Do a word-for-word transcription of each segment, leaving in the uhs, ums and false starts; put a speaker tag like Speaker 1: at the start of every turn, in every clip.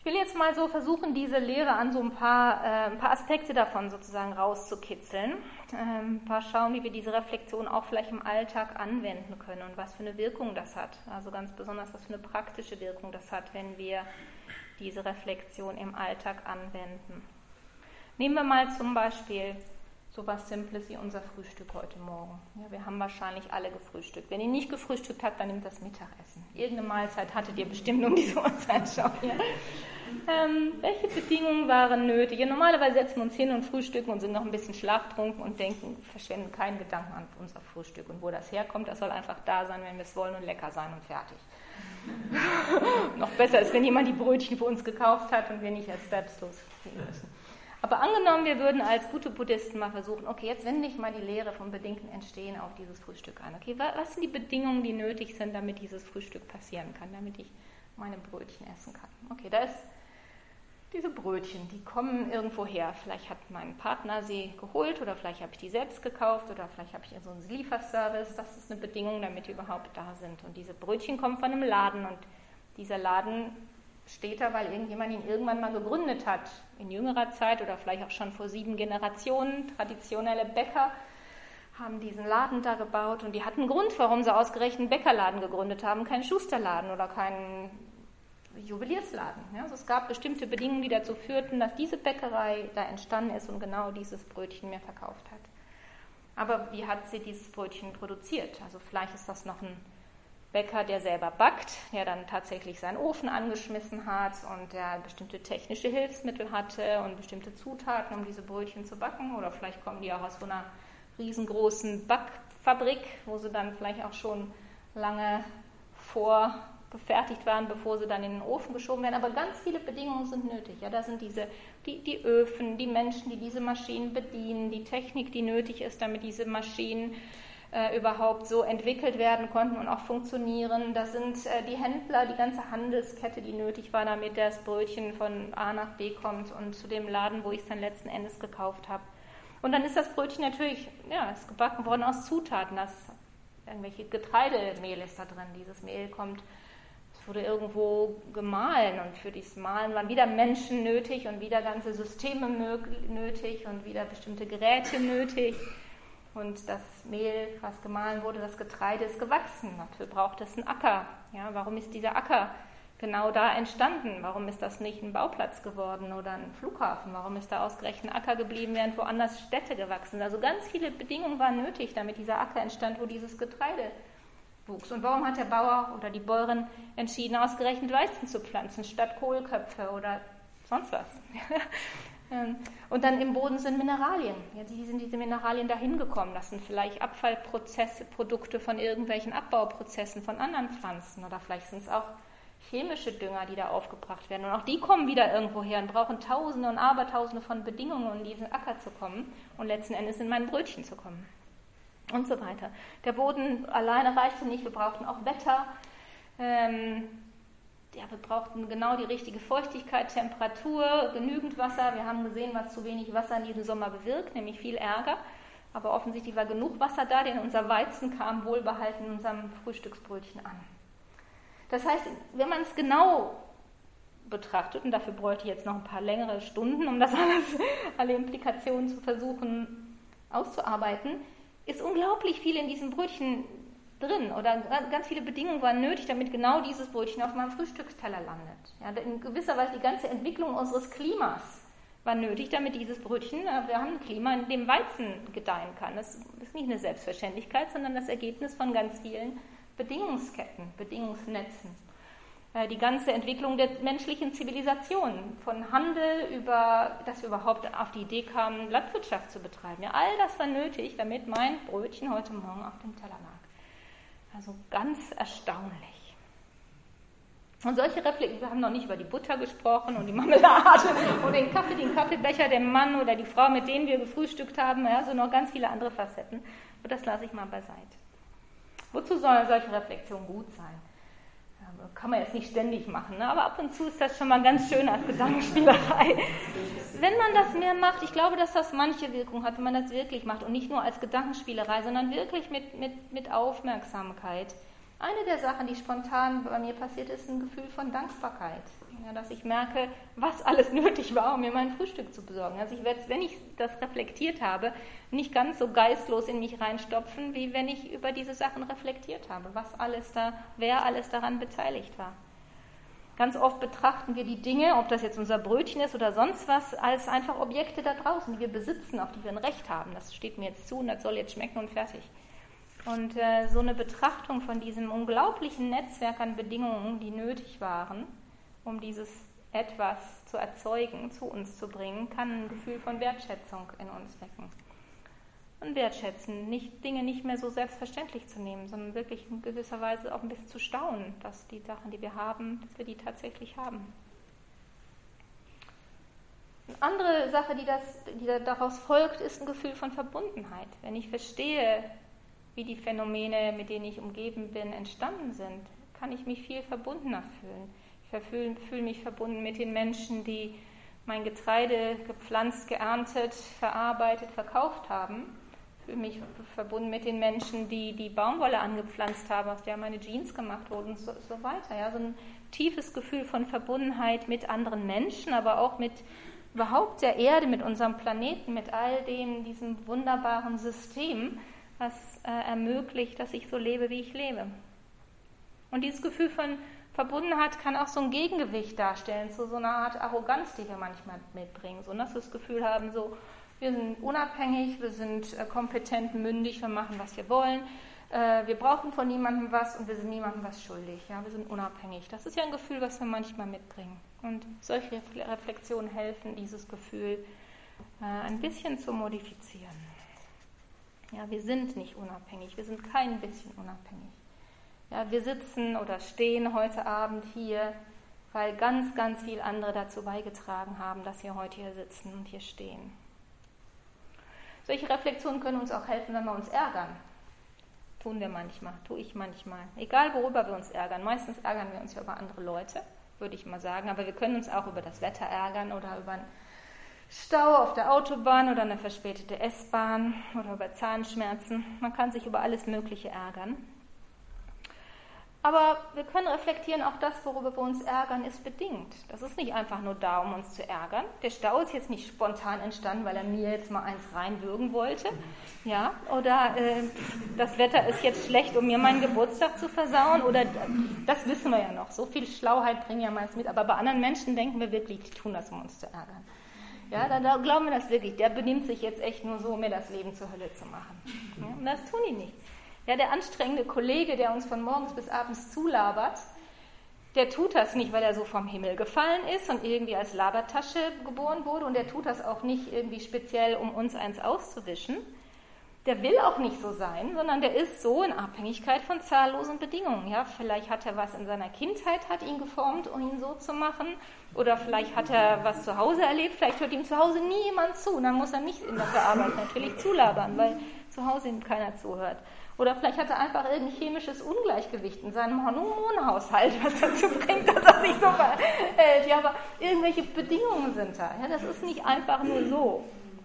Speaker 1: Ich will jetzt mal so versuchen, diese Lehre an so ein paar, äh, ein paar Aspekte davon sozusagen rauszukitzeln. Ähm, mal schauen, wie wir diese Reflexion auch vielleicht im Alltag anwenden können und was für eine Wirkung das hat. Also ganz besonders, was für eine praktische Wirkung das hat, wenn wir diese Reflexion im Alltag anwenden. Nehmen wir mal zum Beispiel so was Simples wie unser Frühstück heute Morgen. Ja, wir haben wahrscheinlich alle gefrühstückt. Wenn ihr nicht gefrühstückt habt, dann nehmt das Mittagessen. Irgendeine Mahlzeit hattet ihr bestimmt um diese Uhrzeit schon. Ja. Ähm, welche Bedingungen waren nötig? Ja, normalerweise setzen wir uns hin und frühstücken und sind noch ein bisschen schlaftrunken und denken, verschwenden keinen Gedanken an unser Frühstück. Und wo das herkommt, das soll einfach da sein, wenn wir es wollen und lecker sein und fertig. Noch besser ist, wenn jemand die Brötchen für uns gekauft hat und wir nicht erst selbst losziehen müssen. Aber angenommen, wir würden als gute Buddhisten mal versuchen, okay, jetzt wende ich mal die Lehre vom bedingten Entstehen auf dieses Frühstück an. Okay, was sind die Bedingungen, die nötig sind, damit dieses Frühstück passieren kann, damit ich meine Brötchen essen kann? Okay, da ist diese Brötchen, die kommen irgendwo her. Vielleicht hat mein Partner sie geholt oder vielleicht habe ich die selbst gekauft oder vielleicht habe ich so einen Lieferservice. Das ist eine Bedingung, damit die überhaupt da sind. Und diese Brötchen kommen von einem Laden und dieser Laden steht da, weil irgendjemand ihn irgendwann mal gegründet hat, in jüngerer Zeit oder vielleicht auch schon vor sieben Generationen. Traditionelle Bäcker haben diesen Laden da gebaut und die hatten einen Grund, warum sie ausgerechnet einen Bäckerladen gegründet haben, keinen Schusterladen oder keinen Juweliersladen. Ja, also es gab bestimmte Bedingungen, die dazu führten, dass diese Bäckerei da entstanden ist und genau dieses Brötchen mir verkauft hat. Aber wie hat sie dieses Brötchen produziert? Also vielleicht ist das noch ein Bäcker, der selber backt, der dann tatsächlich seinen Ofen angeschmissen hat und der bestimmte technische Hilfsmittel hatte und bestimmte Zutaten, um diese Brötchen zu backen. Oder vielleicht kommen die auch aus so einer riesengroßen Backfabrik, wo sie dann vielleicht auch schon lange vorgefertigt waren, bevor sie dann in den Ofen geschoben werden. Aber ganz viele Bedingungen sind nötig. Ja, da sind diese, die, die Öfen, die Menschen, die diese Maschinen bedienen, die Technik, die nötig ist, damit diese Maschinen Äh, überhaupt so entwickelt werden konnten und auch funktionieren. Das sind äh, die Händler, die ganze Handelskette, die nötig war, damit das Brötchen von A nach B kommt und zu dem Laden, wo ich es dann letzten Endes gekauft habe. Und dann ist das Brötchen natürlich, ja, ist gebacken worden aus Zutaten. Das, irgendwelche Getreidemehl ist da drin. Dieses Mehl kommt, es wurde irgendwo gemahlen und für dieses Mahlen waren wieder Menschen nötig und wieder ganze Systeme nötig und wieder bestimmte Geräte nötig. Und das Mehl, was gemahlen wurde, das Getreide ist gewachsen. Dafür braucht es einen Acker. Ja, warum ist dieser Acker genau da entstanden? Warum ist das nicht ein Bauplatz geworden oder ein Flughafen? Warum ist da ausgerechnet ein Acker geblieben, während woanders Städte gewachsen sind? Also ganz viele Bedingungen waren nötig, damit dieser Acker entstand, wo dieses Getreide wuchs. Und warum hat der Bauer oder die Bäuerin entschieden, ausgerechnet Weizen zu pflanzen, statt Kohlköpfe oder sonst was? Und dann im Boden sind Mineralien. Ja, wie sind diese Mineralien dahin gekommen? Das sind vielleicht Abfallprozesse, Produkte von irgendwelchen Abbauprozessen von anderen Pflanzen oder vielleicht sind es auch chemische Dünger, die da aufgebracht werden. Und auch die kommen wieder irgendwo her und brauchen Tausende und Abertausende von Bedingungen, um in diesen Acker zu kommen und letzten Endes in mein Brötchen zu kommen. Und so weiter. Der Boden alleine reichte nicht, wir brauchten auch Wetter. Ähm, Ja, wir brauchten genau die richtige Feuchtigkeit, Temperatur, genügend Wasser. Wir haben gesehen, was zu wenig Wasser in diesem Sommer bewirkt, nämlich viel Ärger. Aber offensichtlich war genug Wasser da, denn unser Weizen kam wohlbehalten in unserem Frühstücksbrötchen an. Das heißt, wenn man es genau betrachtet, und dafür bräuchte ich jetzt noch ein paar längere Stunden, um das alles, alle Implikationen zu versuchen auszuarbeiten, ist unglaublich viel in diesem Brötchen drin oder ganz viele Bedingungen waren nötig, damit genau dieses Brötchen auf meinem Frühstücksteller landet. Ja, in gewisser Weise die ganze Entwicklung unseres Klimas war nötig, damit dieses Brötchen, wir haben ein Klima, in dem Weizen gedeihen kann. Das ist nicht eine Selbstverständlichkeit, sondern das Ergebnis von ganz vielen Bedingungsketten, Bedingungsnetzen. Die ganze Entwicklung der menschlichen Zivilisation, von Handel über, dass wir überhaupt auf die Idee kamen, Landwirtschaft zu betreiben. Ja, all das war nötig, damit mein Brötchen heute Morgen auf dem Teller lag. Also ganz erstaunlich. Und solche Reflexionen, wir haben noch nicht über die Butter gesprochen und die Marmelade und den Kaffee, den Kaffeebecher, den Mann oder die Frau, mit denen wir gefrühstückt haben, ja, so noch ganz viele andere Facetten. Und das lasse ich mal beiseite. Wozu soll solche Reflexion gut sein? Ja, kann man jetzt nicht ständig machen, ne? Aber ab und zu ist das schon mal ganz schön als Gedankenspielerei. Wenn man das mehr macht, ich glaube, dass das manche Wirkung hat, wenn man das wirklich macht und nicht nur als Gedankenspielerei, sondern wirklich mit, mit, mit Aufmerksamkeit. Eine der Sachen, die spontan bei mir passiert ist, ein Gefühl von Dankbarkeit. Ja, dass ich merke, was alles nötig war, um mir mein Frühstück zu besorgen. Also ich werde, wenn ich das reflektiert habe, nicht ganz so geistlos in mich reinstopfen, wie wenn ich über diese Sachen reflektiert habe, was alles da, wer alles daran beteiligt war. Ganz oft betrachten wir die Dinge, ob das jetzt unser Brötchen ist oder sonst was, als einfach Objekte da draußen, die wir besitzen, auf die wir ein Recht haben. Das steht mir jetzt zu und das soll jetzt schmecken und fertig. Und äh, so eine Betrachtung von diesem unglaublichen Netzwerk an Bedingungen, die nötig waren, um dieses Etwas zu erzeugen, zu uns zu bringen, kann ein Gefühl von Wertschätzung in uns wecken. Und wertschätzen, nicht, Dinge nicht mehr so selbstverständlich zu nehmen, sondern wirklich in gewisser Weise auch ein bisschen zu staunen, dass die Sachen, die wir haben, dass wir die tatsächlich haben. Eine andere Sache, die, das, die daraus folgt, ist ein Gefühl von Verbundenheit. Wenn ich verstehe, wie die Phänomene, mit denen ich umgeben bin, entstanden sind, kann ich mich viel verbundener fühlen. Ich fühle, fühle mich verbunden mit den Menschen, die mein Getreide gepflanzt, geerntet, verarbeitet, verkauft haben. Ich fühle mich verbunden mit den Menschen, die die Baumwolle angepflanzt haben, aus der meine Jeans gemacht wurden und so, so weiter. Ja, so ein tiefes Gefühl von Verbundenheit mit anderen Menschen, aber auch mit überhaupt der Erde, mit unserem Planeten, mit all dem, diesem wunderbaren System, was äh, ermöglicht, dass ich so lebe, wie ich lebe. Und dieses Gefühl von Verbundenheit kann auch so ein Gegengewicht darstellen zu so einer Art Arroganz, die wir manchmal mitbringen. So, dass wir das Gefühl haben, so, wir sind unabhängig, wir sind äh, kompetent, mündig, wir machen, was wir wollen, äh, wir brauchen von niemandem was und wir sind niemandem was schuldig. Ja? Wir sind unabhängig. Das ist ja ein Gefühl, was wir manchmal mitbringen. Und solche Reflexionen helfen, dieses Gefühl äh, ein bisschen zu modifizieren. Ja, wir sind nicht unabhängig, wir sind kein bisschen unabhängig. Ja, wir sitzen oder stehen heute Abend hier, weil ganz, ganz viele andere dazu beigetragen haben, dass wir heute hier sitzen und hier stehen. Solche Reflexionen können uns auch helfen, wenn wir uns ärgern. Tun wir manchmal, tue ich manchmal. Egal, worüber wir uns ärgern. Meistens ärgern wir uns ja über andere Leute, würde ich mal sagen. Aber wir können uns auch über das Wetter ärgern oder über einen Stau auf der Autobahn oder eine verspätete S-Bahn oder über Zahnschmerzen. Man kann sich über alles Mögliche ärgern. Aber wir können reflektieren, auch das, worüber wir uns ärgern, ist bedingt. Das ist nicht einfach nur da, um uns zu ärgern. Der Stau ist jetzt nicht spontan entstanden, weil er mir jetzt mal eins reinwürgen wollte. Ja, oder äh, das Wetter ist jetzt schlecht, um mir meinen Geburtstag zu versauen. Oder das wissen wir ja noch. So viel Schlauheit bringen ja meist mit. Aber bei anderen Menschen denken wir wirklich, die tun das, um uns zu ärgern. Ja, da, da glauben wir das wirklich. Der benimmt sich jetzt echt nur so, um mir das Leben zur Hölle zu machen. Ja, und das tun die nicht. Ja, der anstrengende Kollege, der uns von morgens bis abends zulabert, der tut das nicht, weil er so vom Himmel gefallen ist und irgendwie als Labertasche geboren wurde, und der tut das auch nicht irgendwie speziell, um uns eins auszuwischen. Der will auch nicht so sein, sondern der ist so in Abhängigkeit von zahllosen Bedingungen. Ja, vielleicht hat er was in seiner Kindheit, hat ihn geformt, um ihn so zu machen, oder vielleicht hat er was zu Hause erlebt, vielleicht hört ihm zu Hause nie jemand zu, und dann muss er nicht in der Arbeit natürlich zulabern, weil zu Hause ihm keiner zuhört. Oder vielleicht hat er einfach irgendein chemisches Ungleichgewicht in seinem Hormonhaushalt, was dazu bringt, dass er sich so verhält. Ja, aber irgendwelche Bedingungen sind da. Ja, das ist nicht einfach nur so.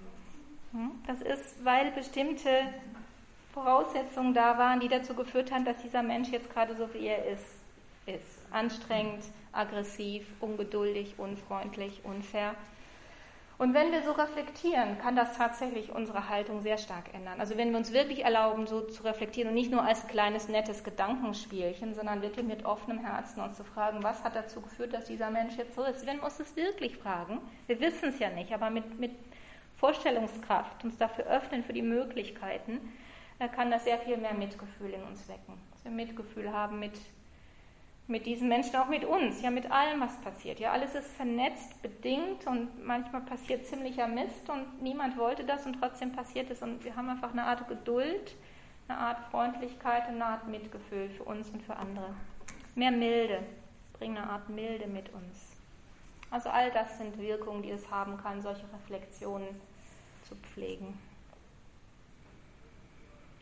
Speaker 1: Das ist, weil bestimmte Voraussetzungen da waren, die dazu geführt haben, dass dieser Mensch jetzt gerade so, wie er ist, ist. Anstrengend, aggressiv, ungeduldig, unfreundlich, unfair. Und wenn wir so reflektieren, kann das tatsächlich unsere Haltung sehr stark ändern. Also wenn wir uns wirklich erlauben, so zu reflektieren und nicht nur als kleines, nettes Gedankenspielchen, sondern wirklich mit offenem Herzen uns zu fragen, was hat dazu geführt, dass dieser Mensch jetzt so ist. Wenn wir uns das wirklich fragen, wir wissen es ja nicht, aber mit, mit Vorstellungskraft, uns dafür öffnen für die Möglichkeiten, kann das sehr viel mehr Mitgefühl in uns wecken. Dass wir Mitgefühl haben mit mit diesen Menschen, auch mit uns, ja, mit allem, was passiert. Ja, alles ist vernetzt, bedingt, und manchmal passiert ziemlicher Mist und niemand wollte das und trotzdem passiert es, und wir haben einfach eine Art Geduld, eine Art Freundlichkeit und eine Art Mitgefühl für uns und für andere. Mehr Milde, bringen eine Art Milde mit uns. Also all das sind Wirkungen, die es haben kann, solche Reflexionen zu pflegen.